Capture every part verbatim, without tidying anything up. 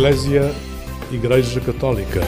Eclésia, Igreja Católica.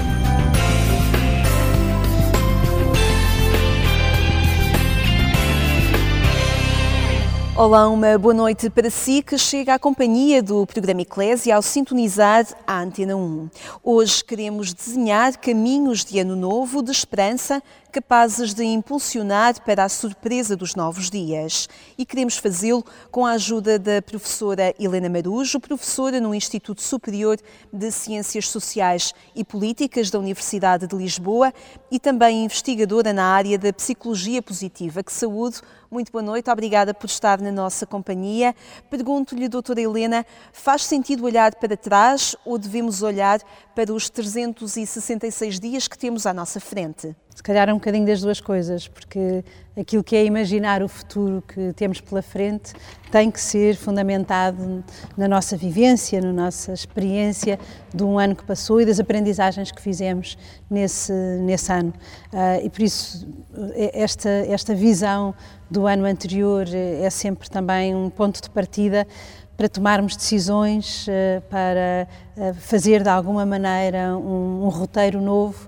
Olá, uma boa noite para si que chega à companhia do programa Eclésia ao sintonizar a Antena um. Hoje queremos desenhar caminhos de ano novo de esperança capazes de impulsionar para a surpresa dos novos dias. E queremos fazê-lo com a ajuda da professora Helena Marujo, professora no Instituto Superior de Ciências Sociais e Políticas da Universidade de Lisboa e também investigadora na área da Psicologia Positiva. Que saúde! Muito boa noite, obrigada por estar na nossa companhia. Pergunto-lhe, doutora Helena, faz sentido olhar para trás ou devemos olhar para os trezentos e sessenta e seis dias que temos à nossa frente? Se calhar um bocadinho das duas coisas, porque aquilo que é imaginar o futuro que temos pela frente tem que ser fundamentado na nossa vivência, na nossa experiência de um ano que passou e das aprendizagens que fizemos nesse, nesse ano. Uh, e por isso esta, esta visão do ano anterior é sempre também um ponto de partida para tomarmos decisões, uh, para uh, fazer de alguma maneira um, um roteiro novo,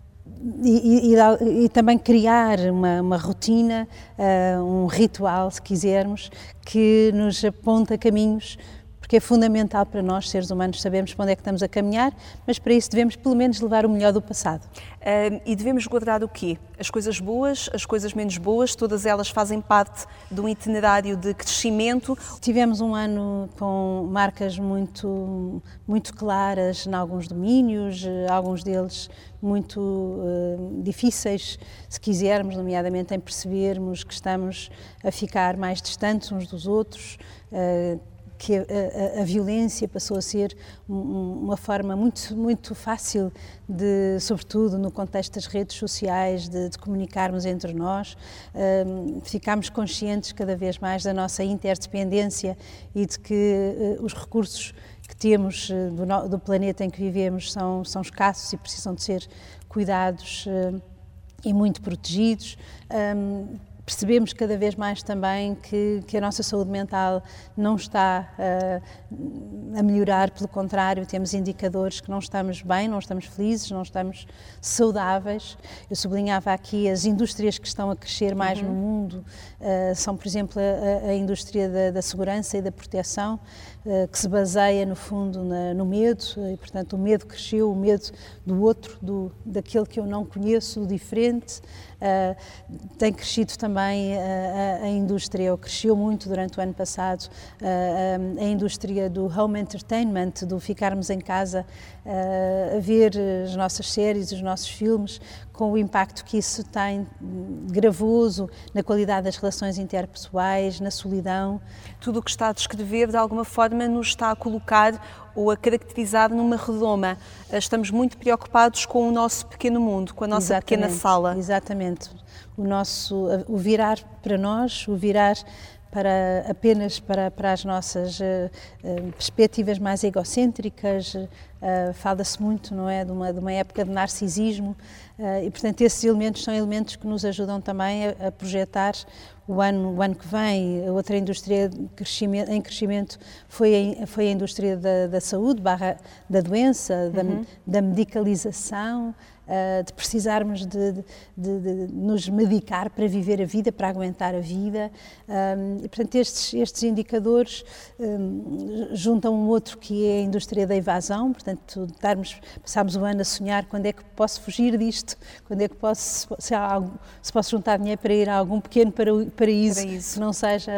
E, e, e também criar uma, uma rotina, uh, um ritual, se quisermos, que nos aponta caminhos, porque é fundamental para nós, seres humanos, sabermos para onde é que estamos a caminhar, mas para isso devemos pelo menos levar o melhor do passado. Uh, e devemos guardar o quê? As coisas boas, as coisas menos boas, todas elas fazem parte de um itinerário de crescimento. Tivemos um ano com marcas muito, muito claras em alguns domínios, alguns deles muito uh, difíceis, se quisermos, nomeadamente em percebermos que estamos a ficar mais distantes uns dos outros, uh, que a, a, a violência passou a ser um, uma forma muito, muito fácil de, sobretudo no contexto das redes sociais, de, de comunicarmos entre nós. Um, ficámos conscientes cada vez mais da nossa interdependência e de que uh, os recursos que temos uh, do, do planeta em que vivemos são, são escassos e precisam de ser cuidados uh, e muito protegidos. Um, Percebemos cada vez mais também que, que a nossa saúde mental não está uh, a melhorar, pelo contrário, temos indicadores que não estamos bem, não estamos felizes, não estamos saudáveis. Eu sublinhava aqui as indústrias que estão a crescer mais uhum. no mundo, uh, são, por exemplo, a, a indústria da, da segurança e da proteção, uh, que se baseia, no fundo, na, no medo, e, portanto, o medo cresceu, o medo do outro, do, daquele que eu não conheço, do diferente. Uh, tem crescido também a, a, a indústria, ou cresceu muito durante o ano passado, uh, a, a indústria do home entertainment, do ficarmos em casa uh, a ver as nossas séries, os nossos filmes, com o impacto que isso tem gravoso na qualidade das relações interpessoais, na solidão. Tudo o que está a descrever, de alguma forma, nos está a colocar ou a caracterizar numa redoma. Estamos muito preocupados com o nosso pequeno mundo, com a nossa Exatamente, pequena sala. Exatamente. O nosso, o virar para nós, o virar para apenas para, para as nossas uh, uh, perspectivas mais egocêntricas, uh, fala-se muito, não é, de uma, de uma época de narcisismo, uh, e portanto esses elementos são elementos que nos ajudam também a, a projetar o ano, o ano que vem. A outra indústria de crescimento, em crescimento foi a, foi a indústria da, da saúde, barra da doença, da, uhum. da medicalização, Uh, de precisarmos de, de, de, de nos medicar para viver a vida, para aguentar a vida. Um, e, portanto, estes, estes indicadores um, juntam um outro que é a indústria da evasão, portanto, darmos, passarmos o ano a sonhar quando é que posso fugir disto, quando é que posso, se, há algo, se posso juntar dinheiro para ir a algum pequeno paraíso, paraíso. Que não seja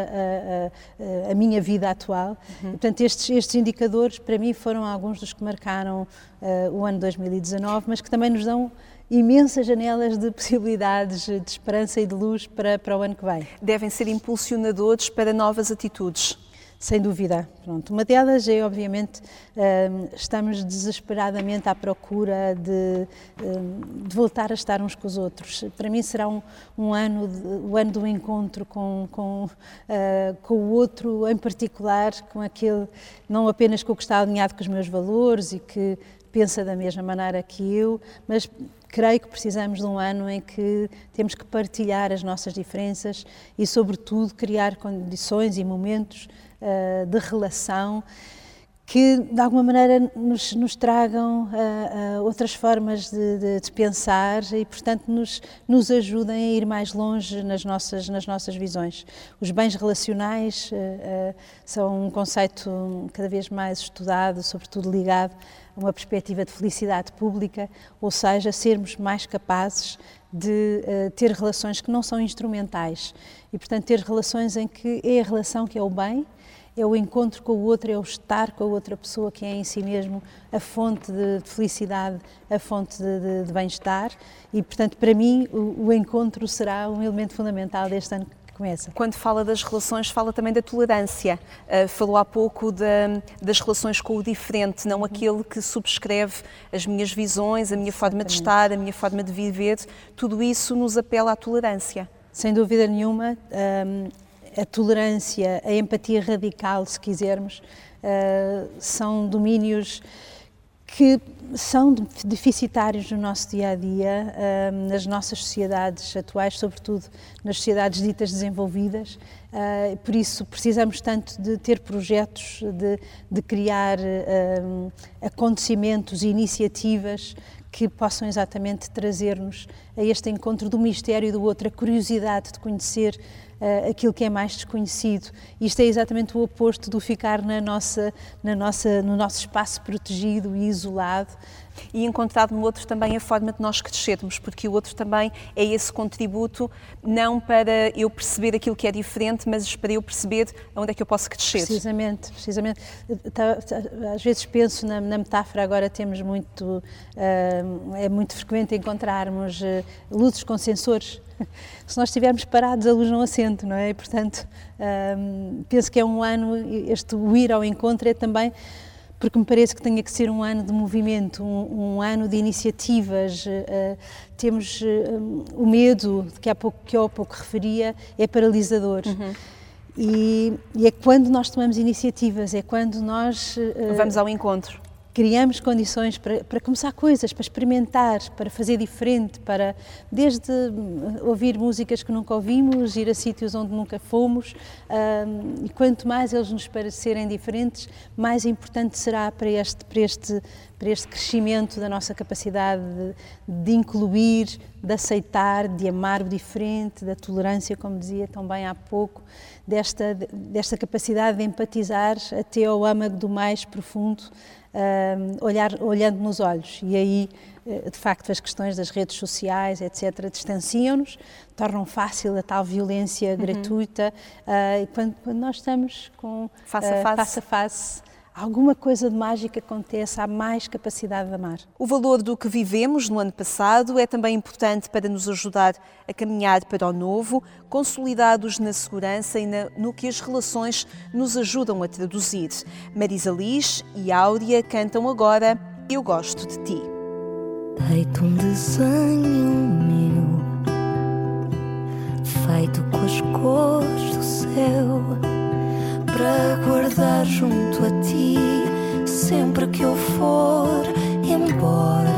a, a, a minha vida atual. Uhum. E, portanto, estes, estes indicadores, para mim, foram alguns dos que marcaram Uh, o ano dois mil e dezanove, mas que também nos dão imensas janelas de possibilidades, de esperança e de luz para, para o ano que vem. Devem ser impulsionadores para novas atitudes. Sem dúvida. Pronto. Uma delas é, obviamente, um, estamos desesperadamente à procura de, um, de voltar a estar uns com os outros. Para mim será um, um ano, de, o ano do encontro com, com, uh, com o outro, em particular, com aquele, não apenas com o que está alinhado com os meus valores e que pensa da mesma maneira que eu, mas creio que precisamos de um ano em que temos que partilhar as nossas diferenças e, sobretudo, criar condições e momentos uh, de relação que de alguma maneira nos, nos tragam uh, uh, outras formas de, de, de pensar e, portanto, nos, nos ajudem a ir mais longe nas nossas, nas nossas visões. Os bens relacionais uh, uh, são um conceito cada vez mais estudado, sobretudo ligado a uma perspectiva de felicidade pública, ou seja, sermos mais capazes de uh, ter relações que não são instrumentais e, portanto, ter relações em que é a relação que é o bem, é o encontro com o outro, é o estar com a outra pessoa que é em si mesmo a fonte de felicidade, a fonte de, de, de bem-estar e, portanto, para mim o, o encontro será um elemento fundamental deste ano que começa. Quando fala das relações, fala também da tolerância. Uh, falou há pouco de, das relações com o diferente, não aquele que subscreve as minhas visões, a minha Exatamente. forma de estar, a minha forma de viver. Tudo isso nos apela à tolerância. Sem dúvida nenhuma. Um, A tolerância, a empatia radical, se quisermos, uh, são domínios que são deficitários no nosso dia-a-dia, uh, nas nossas sociedades atuais, sobretudo nas sociedades ditas desenvolvidas. Uh, por isso precisamos tanto de ter projetos, de, de criar uh, acontecimentos e iniciativas que possam exatamente trazer-nos a este encontro do mistério do outro, a curiosidade de conhecer uh, aquilo que é mais desconhecido. Isto é exatamente o oposto do ficar na nossa, na nossa, no nosso espaço protegido e isolado. E encontrar no outro também a forma de nós crescermos, porque o outro também é esse contributo, não para eu perceber aquilo que é diferente, mas para eu perceber onde é que eu posso crescer. Precisamente, precisamente. Às vezes penso na, na metáfora, agora temos muito, uh, é muito frequente encontrarmos uh, luzes com sensores. Se nós estivermos parados, a luz não acende, não é? E, portanto, um, penso que é um ano, este o ir ao encontro é também porque me parece que tenha que ser um ano de movimento, um, um ano de iniciativas. Uh, temos uh, o medo, que há pouco, que eu há pouco referia, é paralisador. Uhum. E, e é quando nós tomamos iniciativas, é quando nós... Uh, Vamos ao encontro. Criamos condições para, para começar coisas, para experimentar, para fazer diferente, para desde ouvir músicas que nunca ouvimos, ir a sítios onde nunca fomos, um, e quanto mais eles nos parecerem diferentes, mais importante será para este, para este, para este crescimento da nossa capacidade de, de incluir, de aceitar, de amar o diferente, da tolerância, como dizia também há pouco, desta, desta capacidade de empatizar até ao âmago do mais profundo, Uh, olhar, olhando nos olhos. E aí, uh, de facto, as questões das redes sociais, etcétera, distanciam-nos, tornam fácil a tal violência uhum. gratuita. Uh, e quando, quando nós estamos com, face a face. Uh, face a face, alguma coisa de mágica acontece, há mais capacidade de amar. O valor do que vivemos no ano passado é também importante para nos ajudar a caminhar para o novo, consolidados na segurança e na, no que as relações nos ajudam a traduzir. Marisa Liz e Áurea cantam agora Eu Gosto de Ti. Deito um desenho meu, feito com as cores do céu, para guardar junto a ti, sempre que eu for embora.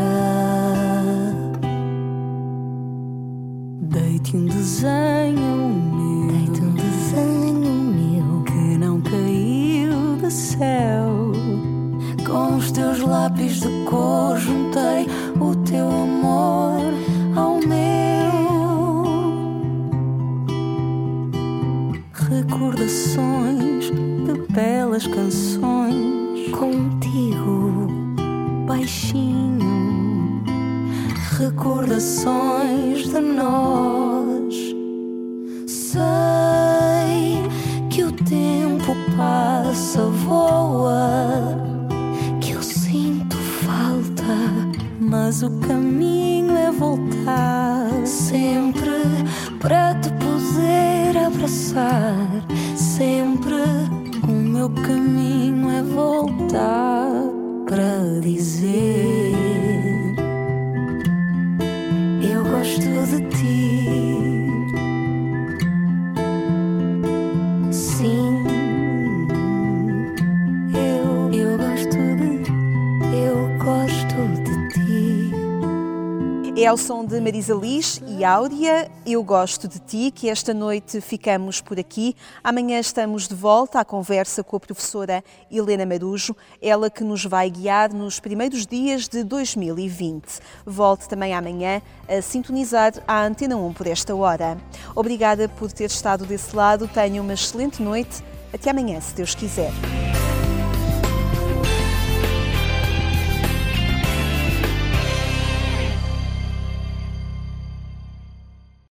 Deite um desenho meu, deite um desenho meu, que não caiu do céu. Com os teus lápis de cor juntei o teu amor ao meu. Recordações de belas canções contigo, baixinho. Recordações de nós. Sei que o tempo passa, voa, que eu sinto falta, mas o caminho é voltar sempre para te poder abraçar. Sempre o meu caminho é voltar para dizer eu gosto de ti. Sim, eu, eu gosto de, eu gosto de ti. É ao som de Marisa Liz e Áurea, Eu Gosto de Ti, que esta noite ficamos por aqui. Amanhã estamos de volta à conversa com a professora Helena Marujo, ela que nos vai guiar nos primeiros dias de dois mil e vinte. Volte também amanhã a sintonizar a Antena um por esta hora. Obrigada por ter estado desse lado, tenha uma excelente noite. Até amanhã, se Deus quiser.